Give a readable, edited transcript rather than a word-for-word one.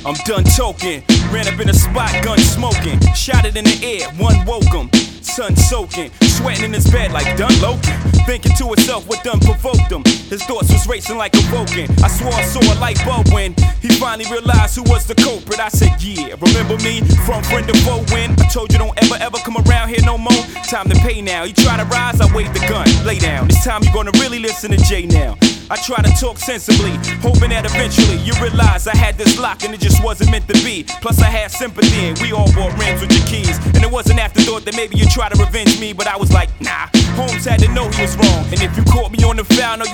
I'm done talking. Ran up in a spot, gun smoking. Shot it in the air, one woke him. Sun soaking, sweating in his bed like done Loki. Thinking to himself what done provoked him. His thoughts was racing like a Vulcan. I swore I saw a light bulb when he finally realized who was the culprit. I said, yeah, remember me from friend to foe when I told you don't ever come around here no more. Time to pay now. You try to rise, I waved the gun. Lay down. This time you're gonna really listen to Jay now. I try to talk sensibly, hoping that eventually you realize I had this lock and it just wasn't meant to be. Plus I had sympathy and we all bought rims with your keys. And it was an afterthought that maybe you try to revenge me, but I was like, nah. Holmes had to know he was wrong, and if you caught me on the foul, no,